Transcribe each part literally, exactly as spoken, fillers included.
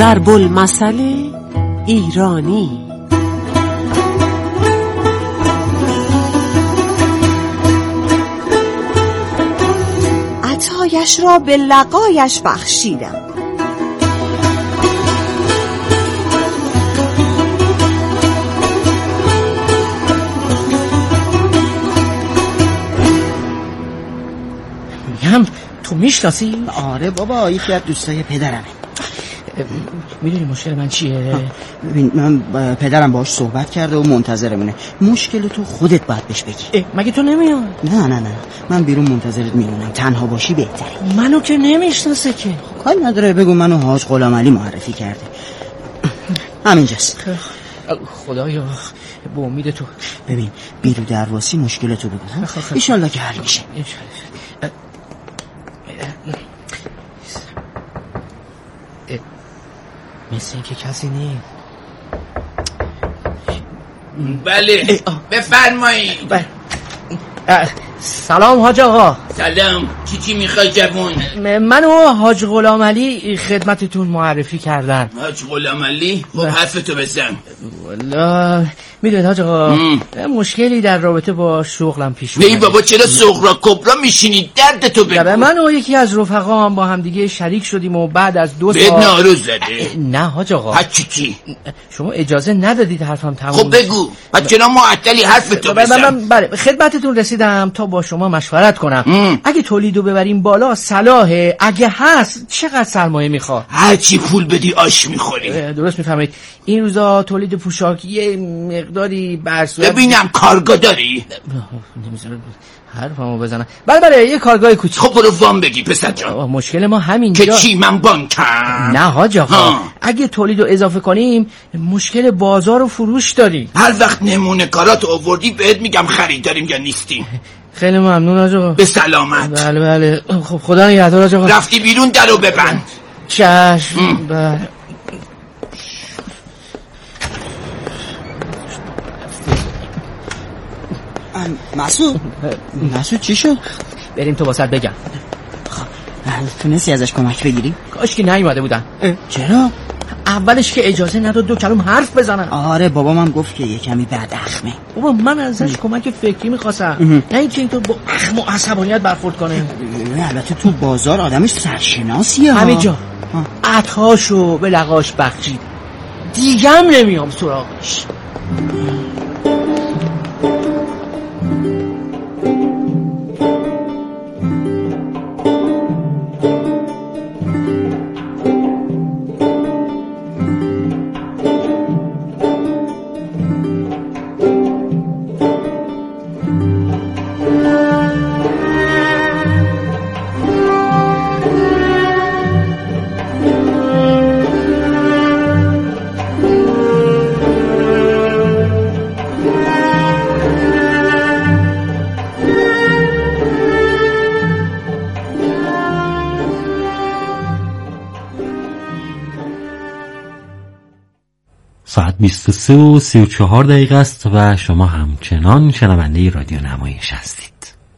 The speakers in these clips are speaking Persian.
ضرب المثل ایرانی. عطایش را به لقایش بخشیدم. میگم تو میشناسی؟ آره بابا، یکی از دوستای پدرمه. میدونی مشکل من چیه؟ ببین من پدرم باهاش صحبت کرده و منتظرمونه. مشکل تو خودت باید بهش بگی. مگه تو نمیای؟ نه نه نه من بیرون منتظرت میمونم، تنها باشی بهتره. منو که نمیشناسه که. کاری نداره، بگو منو حاج غلامعلی معرفی کرده. همینجاست. خدایا به امید تو. ببین بیرو درواسی مشکل تو بگو، ایشالله که حل میشه. مثل این که کسی نیست. بله بفرمایید. بله. سلام حاج آقا. سلام. چی چی میخوای جوون؟ منو حاج غلامعلی خدمتتون معرفی کردن. حاج غلامعلی؟ خب حرفتو بزن. والا میدونید حاج آقا مشکلی در رابطه با شغلم پیش اومده. ای بابا چرا صغرا کبرا میشینید؟ دردتو بگو. من و یکی از رفقام با هم دیگه شریک شدیم و بعد از دو سال به ناروز زده. نه حاج آقا. هرچی چی؟ شما اجازه ندادید حرفم تموم. خب بگو. بعد چرا معطلی؟ حرفتو بزن. بله خدمتتون رسیدم تا با شما مشورت کنم. ام. اگه تولیدو ببریم بالا صلاحه، اگه هست چقدر سرمایه میخواد؟ هرچی پول بدی آش میخوری. درست میفهمید. این روزا تولید پوشاک یه مقداری برسوی. ببینم کارگاه داری؟ نمیذارم حرفمو بزنم. بله بله یه کارگاه کوچیک. خب برو وام بگی پسر جان. مشکل ما همینجا. که چی من بانکم؟ نه حاج آقا، اگه تولیدو اضافه کنیم مشکل بازار و فروش داریم. هر وقت نمونه کارات آوردی بهت میگم خریداریم یا نیستیم. خیلی ممنون حاج آقا. به سلامت. بله بله. خب خدا نگهدار حاج آقا. رفتی بیرون درو ببند. چشم. بله. مسعود مسعود چی شد؟ بریم تو واسط بگم. تونستی ازش کمک بگیری؟ کاش که نیومده بودن. چرا؟ اولش که اجازه نداد دو کلم حرف بزنن. آره بابا من گفت که یه کمی بد اخمه. بابا من ازش کمک فکری میخواستم، نه اینکه اینطور با اخم و عصبانیت برخورد کنه. البته تو بازار آدمش سرشناسیه. همه جا عطاشو به لقاش بخشید، دیگم نمیام سراغش. ساعت بیست و سه و سی و چهار دقیقه است و شما همچنان شنونده رادیو نمایش هستید.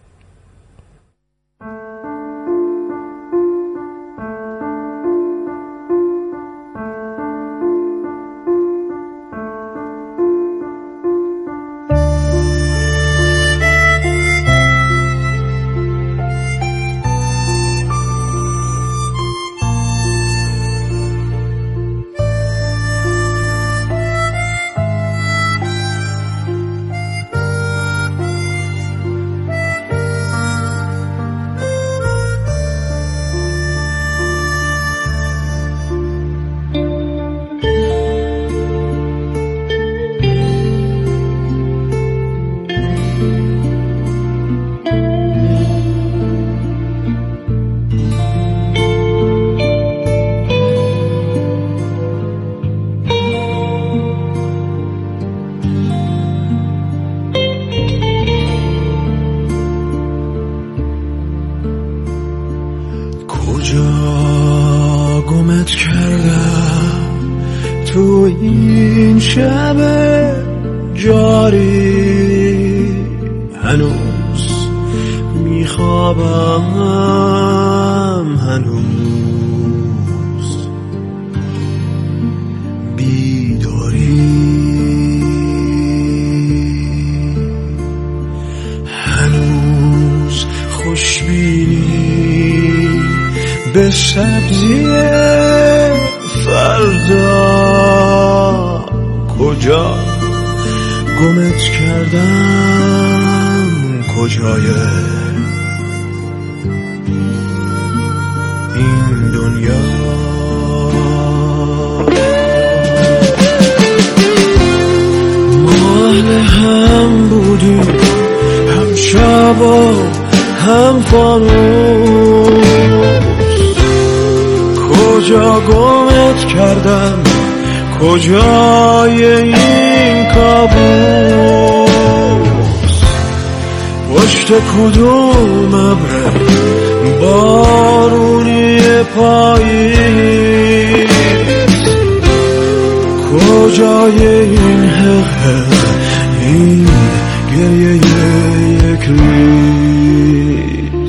گمت کردم تو این شب جاری، هنوز میخوابم، هنوز به سبزی فردا کجا گمت کردم، کجای این دنیا. ما اهل هم بودیم، هم شب و هم فانوس، کجا گمت کردم، کجای این کابوس، پشت کدوم ابر بارونی پاییز، کجای این حق این گریه یک ریز.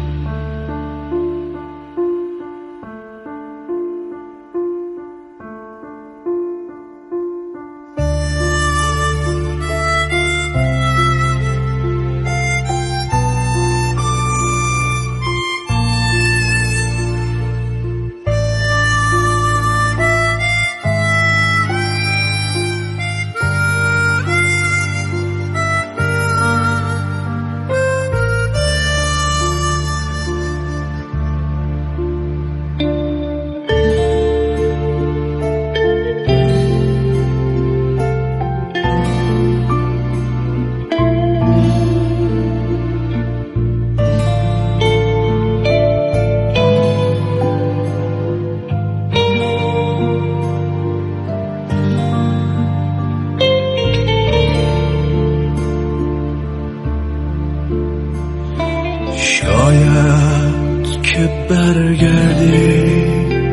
شاید که برگردی،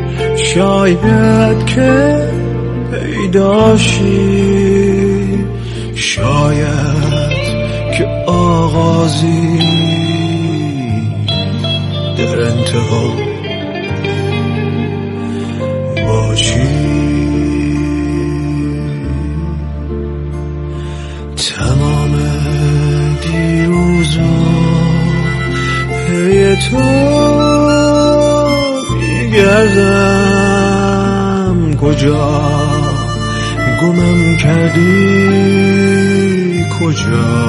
شاید که پیداشی، شاید که آغازی در انتها باشی. تمام دیروزا پی تو میگردم، کجا گمم کردی، کجا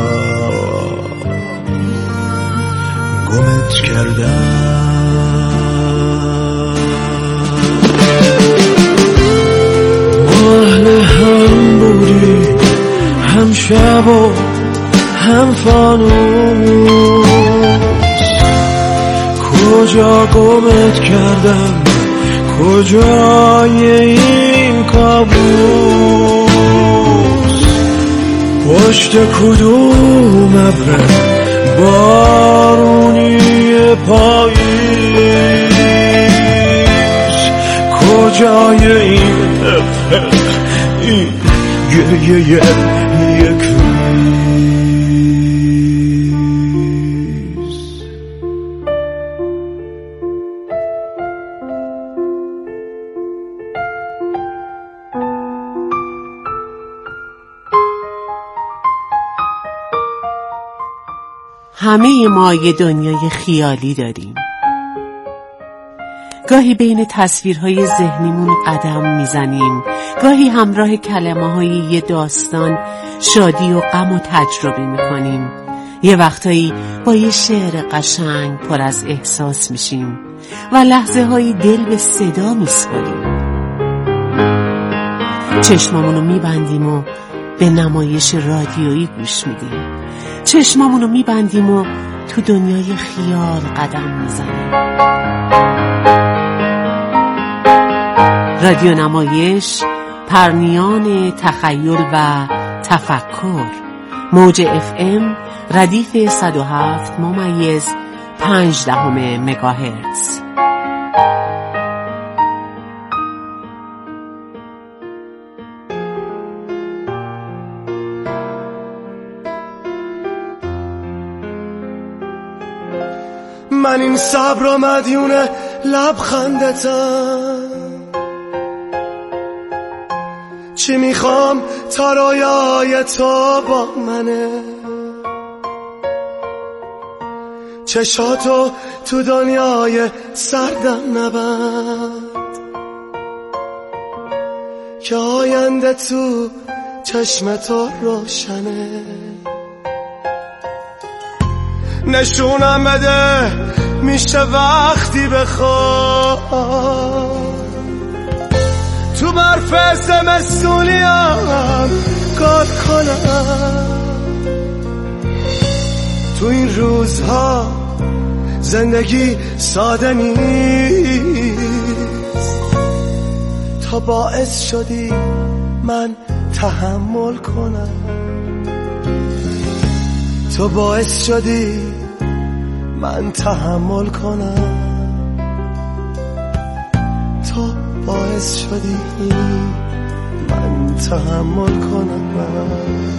گمت کردم. ما اهل هم بودیم، هم شب و هم فانوس، کجا گمت کردم، کجای این کابوس، پشت کدوم ابر بارونی پاییز، کجای این این گریه یک ریز. همه ما یه دنیای خیالی داریم. گاهی بین تصویرهای ذهنیمون قدم میزنیم، گاهی همراه کلمه‌های یه داستان شادی و غم و تجربه میکنیم، یه وقتایی با یه شعر قشنگ پر از احساس میشیم و لحظه هایی دل به صدا میسپاریم. چشمامونو میبندیم و به نمایش رادیویی گوش میدیم، چشمامونو میبندیم و تو دنیای خیال قدم میزنیم. رادیو نمایش، پرنیان تخیل و تفکر، موج اف ام ردیف صد و هفت ممیز پنج دهم مگاهرتز. من این صبر و مدیون لبخندتم، چی میخوام تا رویای تو با منه، چشاتو تو دنیای سردم نبند که آینده تو چشم تو روشنه. نشونم بده میشه وقتی بخوام تو برف زمستونیم کار کنم. تو این روزها زندگی ساده نیست، تا باعث شدی من تحمل کنم. تو باعث شدی من تحمل کنم. تو باعث شدی من تحمل کنم.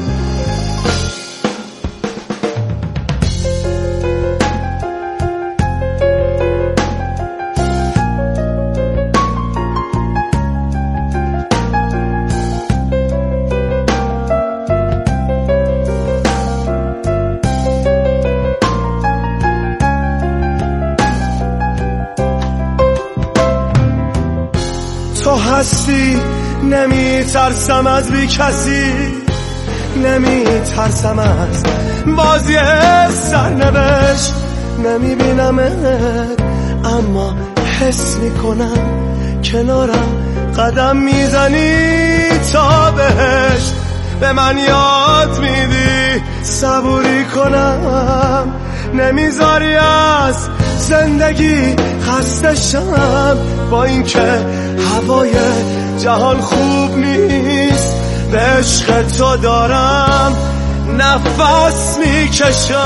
تو هستی نمی ترسم از بی کسی، نمی ترسم از بازی سرنوشت. نمی بینمت اما حس می کنم کنارم قدم میزنی تا بهشت. به من یاد میدی صبوری کنم، نمیذاری از زندگی خسته شم. با اینکه هوای جهان خوب نیست، به عشق تو دارم نفس میکشم.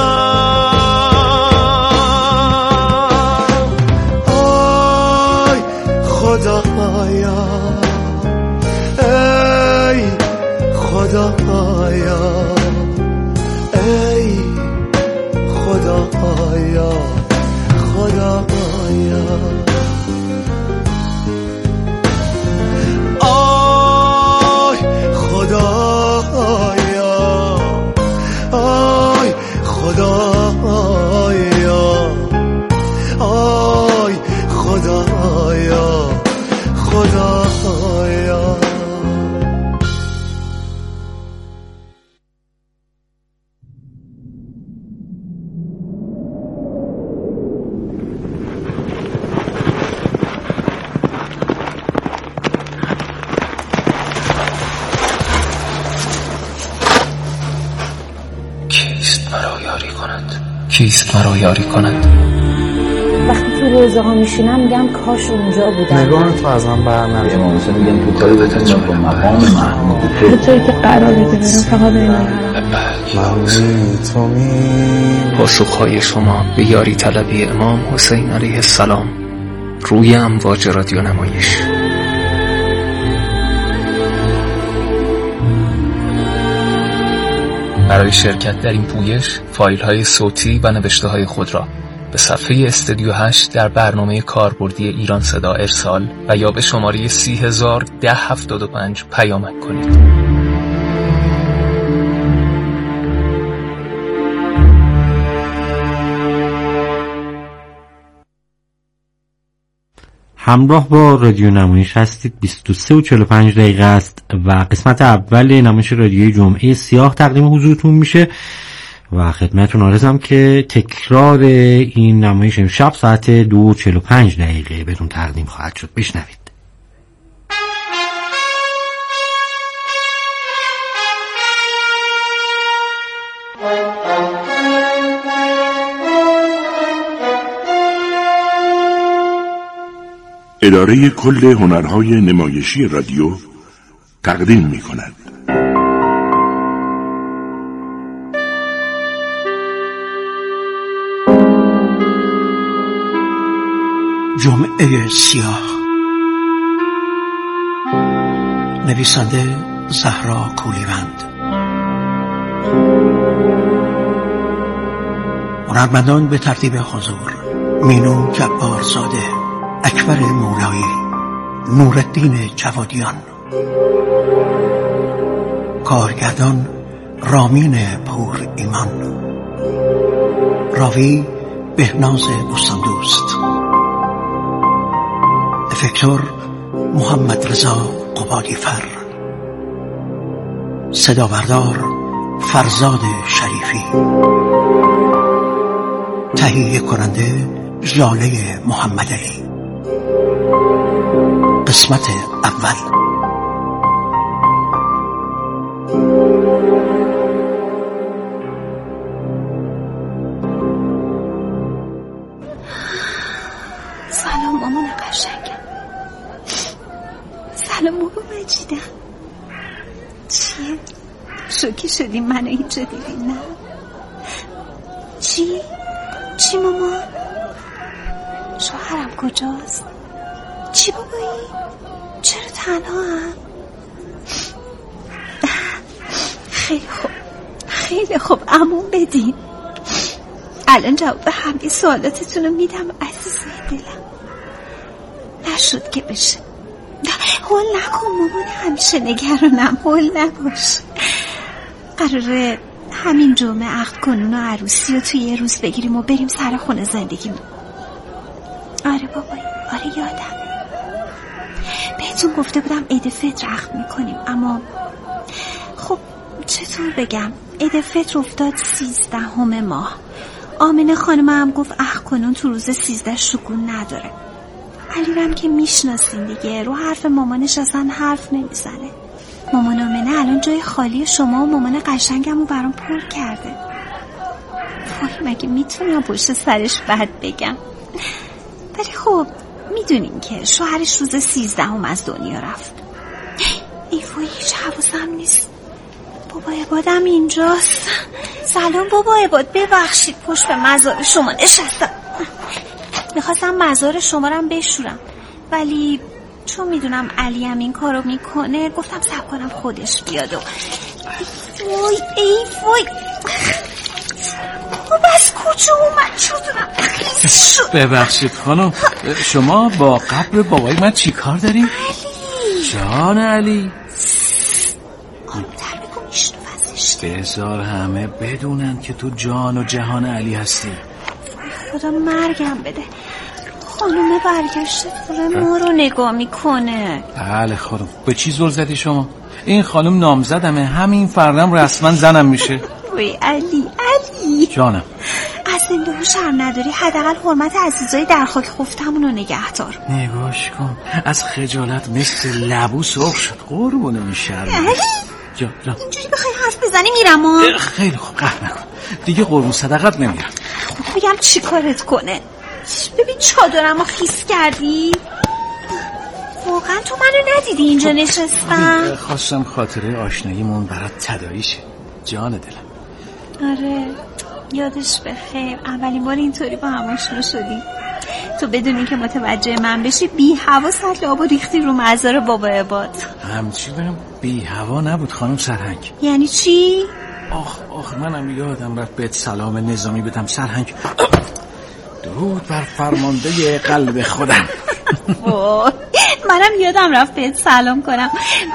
آی خدایا، ای خدایا، ای خدایا، خدایا. آی خدایا، آی خدایا، آی خدایا، خدایا. کیست مرا یاری کند؟ وقتی تو روزه ها میشینم میگم کاش اونجا بودم. نگاه تو از هم بر نمیاد. امام حسین میگم تو کاری بکن چون با مقام محمود به طوری که قراره که برم فقط اینو تو می پاسخهای شما به یاری طلبی امام حسین علیه السلام روی امواج رادیو نمایش. برای شرکت در این پویش فایل‌های صوتی و نوشته‌های خود را به صفحه استودیو هشت در برنامه کاربردی ایران صدا ارسال و یا به شماره سی هزار ده هفتاد و پنج پیامک کنید. همراه با رادیو نمایش هستید. بیست و سه و چهل و پنج دقیقه است و قسمت اول نمایش رادیویی جمعه سیاه تقدیم حضورتون میشه و خدمتتون عرضم که تکرار این نمایش امشب ساعت دو و چهل و پنج دقیقه بهتون تقدیم خواهد شد. بشنوید. اداره کل هنرهای نمایشی رادیو تقدیم می کند. جمعه سیاه، نویسنده زهرا کولیوند، هنرمندان به ترتیب حضور: مینو جبارزاده، اکبر مولایی، نورالدین جوادیان. کارگردان رامین پور ایمان. راوی بهناز بوستاندوست، افکتور محمد رضا قبادیفر، صدا بردار فرزاد شریفی، تهیه کننده ژاله محمدعلی. قسمت اول. سلام مامان قشنگم. سلام بابا مجیدم. چیه؟ شوکه شدیم منو اینجا دیدین نه؟ چی؟ چی مامان؟ شوهرم کجاست؟ چی بابایی؟ چرا تنها هم؟ خیلی خوب خیلی خوب عموم بدین. الان جواب همه سوالاتتون رو میدم عزیزای دلم. نشد که بشه. هول نکن مامان، همیشه نگرانم، هول نباش. قراره همین جمعه عقد کنون و عروسی رو توی یه روز بگیریم و بریم سر خونه زندگیمون. آره بابایی، آره یادمه. بهتون گفته بودم عید فطر عقد میکنیم، اما خب چطور بگم، عید فطر افتاد سیزدهم ماه. آمنه خانم هم گفت عقد کنون تو روز سیزده شگون نداره. علیرم که میشناسین دیگه، رو حرف مامانش اصلا حرف نمیزنه. مامان آمنه الان جای خالی شما و مامان قشنگم رو برام پر کرده. وای مگه میتونم پشت سرش بد بگم؟ ولی خب میدونین که شوهرش روز سیزدهم از دنیا رفت. ای وای هیچ حواسم نیست. بابا عبادم اینجاست. سلام بابا عباد، ببخشید پشت به مزار شما نشستم. میخواستم مزار شما رو بشورم، ولی چون میدونم علی هم این کارو میکنه گفتم صبر کنم خودش بیاد. و وای ای وای بس کجا اومد شدونم. ببخشید خانم، شما با قبر بابای من چی کار داریم؟ علی جان علی آرومتر بگو میشنوزش. بذار همه بدونن که تو جان و جهان علی هستی. خدا مرگم بده، خانومه برگشته داره ما رو نگاه میکنه. بله خانم، به چی زل زدی شما؟ این خانم نامزدمه، همین فردم رسما زنم میشه. وای علی علی جانم، از زنده و شرم نداری، حداقل حرمت عزیزای در خاک خفتمون رو نگه دار. نگاش کن از خجالت مثل لبو سرخ شد. قربون این شرم. علی جا جا اینجوری بخوای حرف بزنی میرم ها. خیلی خوب قهر نکن دیگه، قربون صدقت نمیرم. خب بگم چی کارت کنه؟ ببین چادرم رو خیس کردی. واقعا تو منو ندیدی اینجا خب نشستم؟ خواستم خاطره آشناییمون برات تداعی شه جان دلم. آره یادش بخیر، اولین بار اینطوری با هم آشنا شدیم. تو بدونی که متوجه من بشی بی هوا سطل آب و ریختی رو مزار بابا عباد. همچنین بی هوا نبود خانم سرهنگ. یعنی چی؟ آخ آخ منم یادم رفت بهت سلام نظامی بدم سرهنگ. درود بر فرمانده قلب خودم. منم یادم رفت بهت سلام کنم.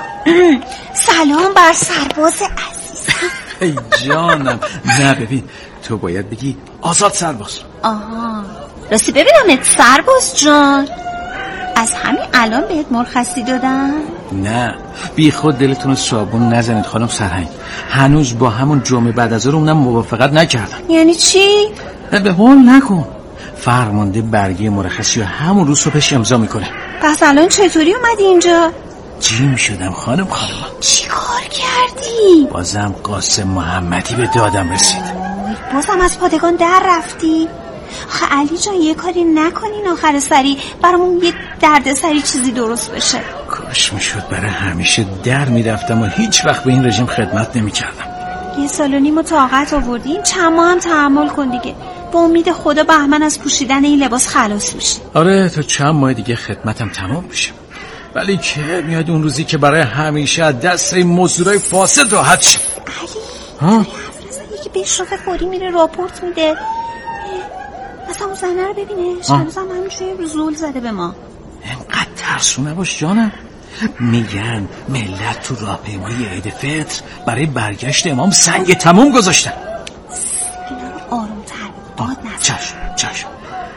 سلام بر سرباز عزیزم. ای جانم. نه ببین تو باید بگی آزاد سرباز. آها راستی ببینم سرباز جان، از همین الان بهت مرخصی دادن؟ نه بی خود دلتون رو صابون نزنید خانم سرهنگ، هنوز با همون جمعه بعد از اونم موافقت نکردم. یعنی چی؟ به قول نکن، فرمانده برگه مرخصی رو همون روز صبحش امضا میکنه. پس الان چطوری اومدی اینجا؟ جیم شدم خانم خانم. چی کار کردی؟ بازم قاسم محمدی به دادم رسید. بازم از پادگان در رفتی؟ آخه علی جان یه کاری نکنین آخر سری برامون یه درد سری چیزی درست بشه. کاش میشد برای همیشه در میرفتم و هیچ وقت به این رژیم خدمت نمیکردم. یه سال و نیم طاقت آوردیم، چند ماه هم تحمل کن دیگه. با امید خدا بهمن از پوشیدن این لباس خلاص میشی. آره تا چند ماه دیگه خدمتم تمام میشه، ولی که میاد اون روزی که برای همیشه از دست این مزدورای فاسد راحت شد. علی ها یکی بشرف فوری میره راپورت میده، اصلا اون زنه رو ببینه شنوزم همینجوری زول زده به ما. اینقدر ترسو نباش جانم. میگن ملت تو راهپیمایی عید فطر برای برگشت امام سنگ تموم گذاشتن. اینا رو آرومتر باد نزن. چشم چشم.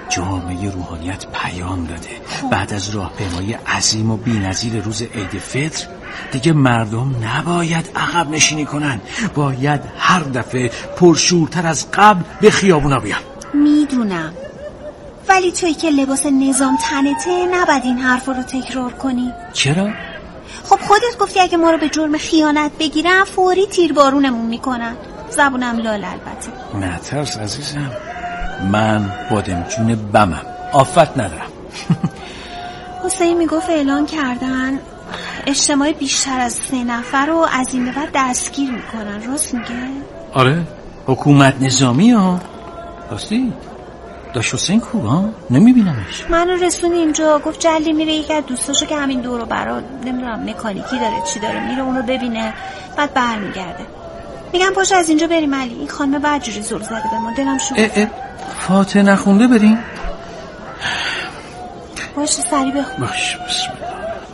جامعه روحانیت پیام داده. بعد از راهپیمایی عظیم و بی‌نظیر روز عید فطر دیگه مردم نباید عقب نشینی کنن، باید هر دفعه پرشورتر از قبل به خیابونا بیان. میدونم، ولی توی که لباس نظام تنته نباید این حرف رو تکرار کنی. چرا؟ خب خودت گفتی اگه ما رو به جرم خیانت بگیرن فوری تیربارونمون میکنن. زبونم لال البته. نترس عزیزم، من بادمجون بمم، آفت ندارم. حسین میگفت اعلان کردن اجتماع بیشتر از سه نفر رو از این به بعد دستگیر میکنن. راست میگه؟ آره، حکومت نظامی ها. راستی داش حسین کو ها؟ نمیبینمش. منو رسون اینجا، گفت جلی میره یکی از دوستاشو که همین دورو برا نمیدونم مکانیکی داره چی داره میره اونو ببینه بعد برمیگرده. میگم پاشو از اینجا بریم علی، این خانم بدجوری زل زده به ما، دلم شد. اه اه فاتحه نخونده بریم؟ باشه سری بخون. باش بسم الله.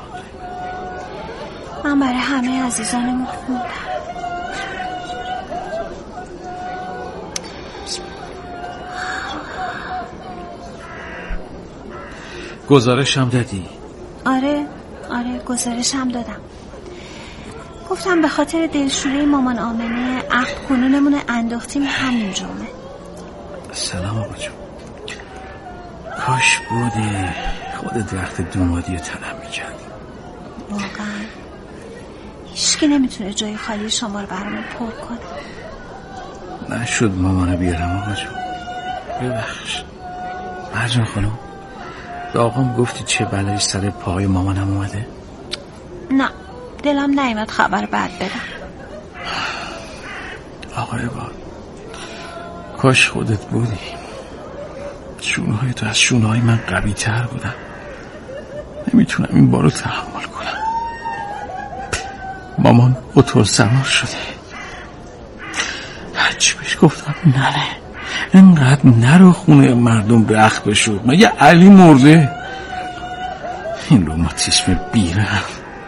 من برای همه عزیزانمون خوندم. گزارش هم دادی؟ آره آره گزارش هم دادم. گفتم به خاطر دلشوره مامان آمنه عقد کنونمون انداختیم همین جمعه. سلام آقا جون. کاش بودی خود درخت دومادی تنم میکردی. واقعا هیچکی نمیتونه جای خالی شما رو برامون پر کنه. نشد مامانو بیارم آقا جون، ببخش. مرجان خانم به آقام گفتی چه بلایی سر پای مامانم اومده؟ نه دلم نیامد خبر بد بدم. آقای با کاش خودت بودی. شونه‌های تو از شونه‌های من قوی تر بودن. نمیتونم این بارو تحمل کنم. مامان اتول سوار شده. هرچی بهش گفتم نره، اینقدر نرو خونه مردم به اخ بشو، مگه علی مرده؟ این روماتیسم بیرم.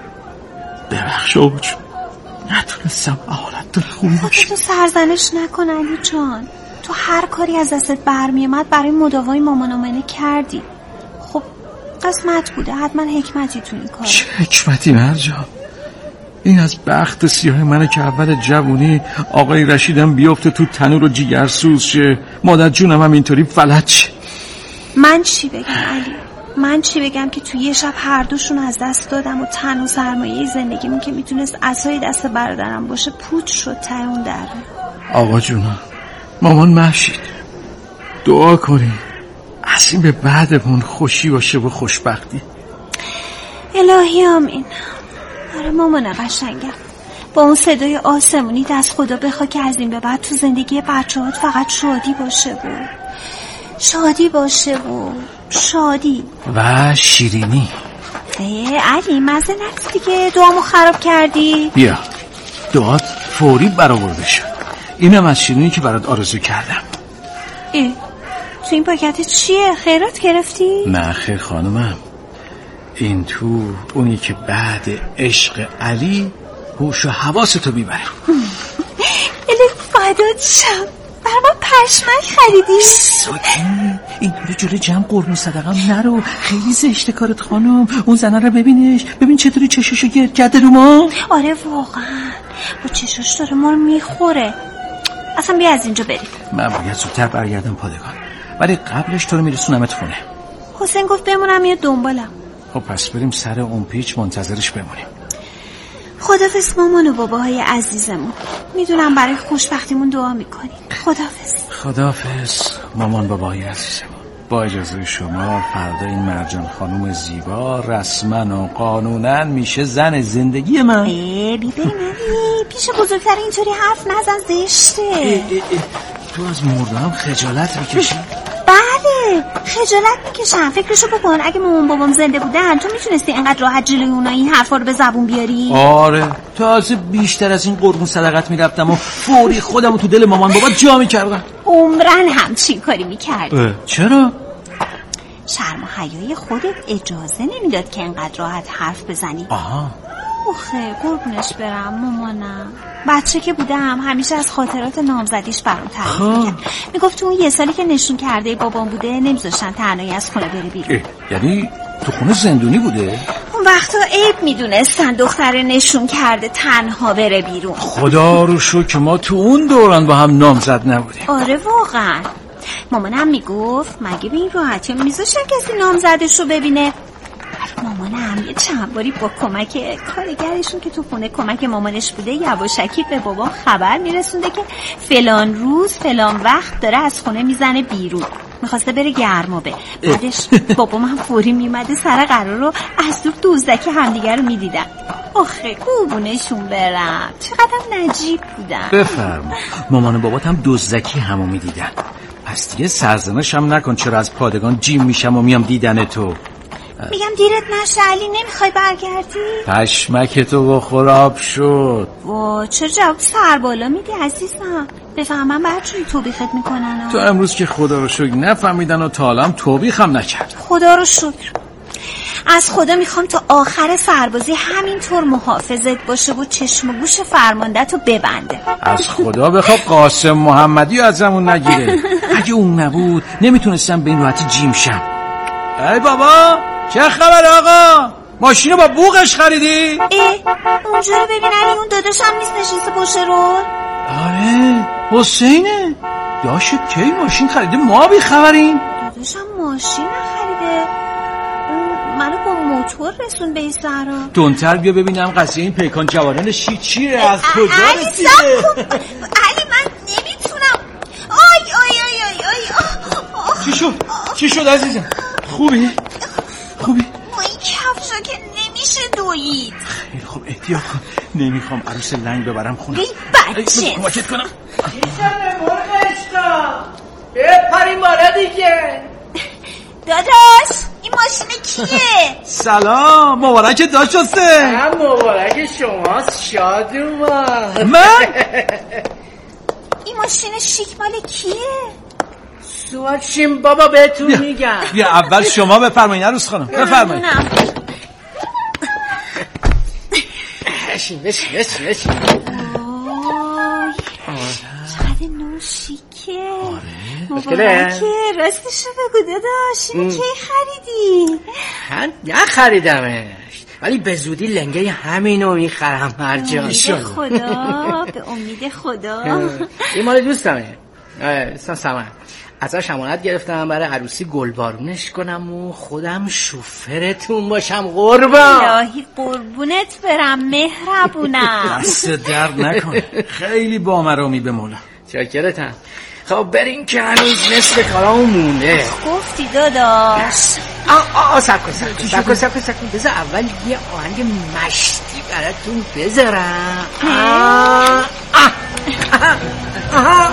ببخش آقا جون، نتونستم حالت دل خون باشه. تو سرزنش نکن علی جان، تو هر کاری از دستت برمی اومد برای مداوای مامان آمنه کردی. خب قسمت بوده، حتما حکمتی تو این کار. چه حکمتی مرجان؟ این از بخت سیاه منه که اول جوونی آقای رشیدم بیافته تو تنور و جیگرسوز شه، مادر جونم هم اینطوری فلج شه. من چی بگم علی؟ من چی بگم که توی یه شب هر دوشون از دست دادم و تن و سرمایه زندگیمون که میتونست عصای دست برادرم باشه پوچ شد ته اون دره. آقا جونم مامان محشید دعا کنی از این به بعدمون خوشی باشه و خوشبختی. الهی آمین. آره مامان قشنگم، با اون صدای آسمونی دست خدا بخوا که از این به بعد تو زندگی بچه‌هات فقط شادی باشه و شادی باشه و شادی و شیرینی. ای علی مزه نکن دیگه، دعامو خراب کردی. بیا دعات فوری برآورده شد. اینم از شیرینی که برات آرزو کردم. ای تو این پاکت چیه؟ خیرات گرفتی؟ نه خیر خانمم، این تو اونی که بعد عشق علی هوش و حواستو میبره. الی فدات شم، بر من پشمک خریدی؟ ساکن، این طور جلوی جمع قربون صدقم نرو، خیلی زشته کارت خانم. اون زنه رو ببینش، ببین چطوری چششو گرد کرده رو ما. آره واقعا با چشش داره ما رو میخوره. اصلا بیا از اینجا بریم. من باید زودتر برگردم پادگان، ولی قبلش تو رو میرسونمت خونه. حسین گفت بمونم یه دنبالم. خب پس بریم سر اون پیچ منتظرش بمونیم. خدافظ مامان و باباهای عزیزمون، میدونم برای خوشبختیمون دعا میکنید. خدافظ. خدافظ مامان باباهای عزیزمون. با اجازه شما فردا این مرجان خانم زیبا رسما و قانونا میشه زن زندگی من. ای بی بریم پیش بزرگتر اینطوری حرف نزن، زشته. ای ای ای. تو از مردم خجالت میکشی؟ بله خجالت میکشم. فکرشو بکن اگه مامان بابام زنده بودن تو میتونستی اینقدر راحت جلوی اونا این حرفا رو به زبون بیاری؟ آره تازه بیشتر از این قربون صدقت میرفتم و فوری خودم رو تو دل مامان بابا جا میکردم. عمرن همچین کاری میکردی. چرا؟ شرم و حیای خودت اجازه نمیداد که اینقدر راحت حرف بزنی. آها آخه قربونش برم مامانم، بچه که بودم همیشه از خاطرات نامزدیش برام تعریف می‌کرد. میگفت تو اون یه سالی که نشون کرده بابام بوده نمیذاشتن تنهایی از خونه بره بیرون. یعنی تو خونه زندونی بوده؟ اون وقتا عیب میدونستن دختر نشون کرده تنها بره بیرون. خدا رو شکر ما تو اون دوران با هم نامزد نبودیم. آره واقعا. مامانم میگفت مگه به این راحتی میذاشن کسی نامزدش رو ببینه؟ مامانم یه چند باری با کمک کارگرشون که تو خونه کمک مامانش بوده یواشکی به بابام خبر میرسونده که فلان روز فلان وقت داره از خونه میزنه بیرون، میخواسته بره گرمابه. بعدش بابام هم فوری میومده سر قرار رو از دور دوزدکی همدیگر رو میدیدن. آخه قربونشون برم چقدر نجیب بودن. بفرما مامان بابات هم دوزدکی همو میدیدن. پس دیگه سرزنش هم نکن چرا از پادگان جیم میشم و میام دیدن تو. میگم دیرت نشه علی، نمیخوای برگردی؟ پشمک تو بخور آب شد. وا چرا جواب سر بالا میدی عزیزم؟ بفهمم برچوی توبیخت میکنن. تو امروز که خدا رو شکر نفهمیدن و تا حالا هم توبیخم نکرد. خدا رو شکر. از خدا میخوام تا آخر سربازی همینطور محافظت باشه و چشم و گوش فرماندت رو ببنده. از خدا بخواب قاسم محمدی ازمون نگیره. اگه اون نبود نمیتونستم به این راحتی جیم شم. ای بابا چه خبر آقا؟ ماشینو با بوقش خریدی؟ ای اونجا رو ببین علی، اون داداشم نیست نشسته پشت رول. آره حسینه. داشت کی ماشین خریده ما بی خبریم؟ داداشم ماشین نخریده، منو با موتور رسون به این صحرا. دونتر بیا ببینم قضیه این پیکان جوانان شی چیه، از کجا رسیده؟ علی من نمیتونم. آی آی آی آی آی. چی شد؟ چی شد عزیزم؟ خوبی؟ خوبی؟ با این کفشا که نمیشه دوید. خیلی خوب احتیاط کن، نمیخوام عروس لنگ ببرم خونه. ای بچه کمکت کنم. چیشم مرغ عشقا بپریم بالا دیگه. داداش این ماشین کیه؟ سلام مبارک داشت حسین. هم مبارک شماست شاد اومد. من؟ این ماشین شیک مال کیه؟ سوال شیم بابا بهتون میگم. بیا اول شما بفرمایید عروس خانم بفرمایید. بشین بشین بشین بشین. چقدر نو شیکه. مشکله؟ راستشو بگو داداش اینو کی خریدی؟ من نخریدمش ولی به زودی لنگه همینو میخرم هر جا. به خدا به امید خدا. این مال دوستمه اسم سمن، ازش امانت گرفتم برای عروسی گلبارونش کنم و خودم شوفرتون باشم. قربان الهی قربونت برم مهربونم. دست درد نکنه، خیلی بامرامی به مولا. چاکرتم. خب بریم که هنوز نصف کارامون مونده. گفتی داداش. آه آه سب کن سب کن سب کن سب کن سب کن بذار اول یه آهنگ مشتی براتون بذارم. آه آه آه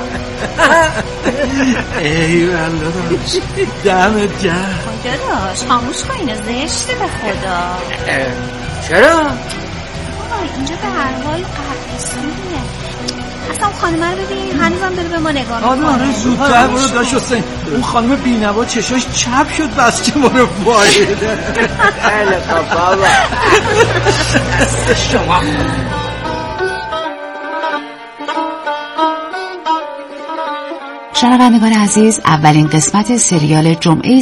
ای والله داداش دمت گرم. داداش خاموش کن اینو زشته به خدا. چرا؟ آه اینجا به هر حال قبرستونه. اصلا اون خانمه رو ببین هنوزم داره به ما نگاه میکنه. آره زودتر برو داشت حسین. اون خانم بینوا چشاش چپ شد بس که ما رو وایده. خیلی خوب بابا دست شما. شنوندگان عزیز، اولین قسمت سریال جمعه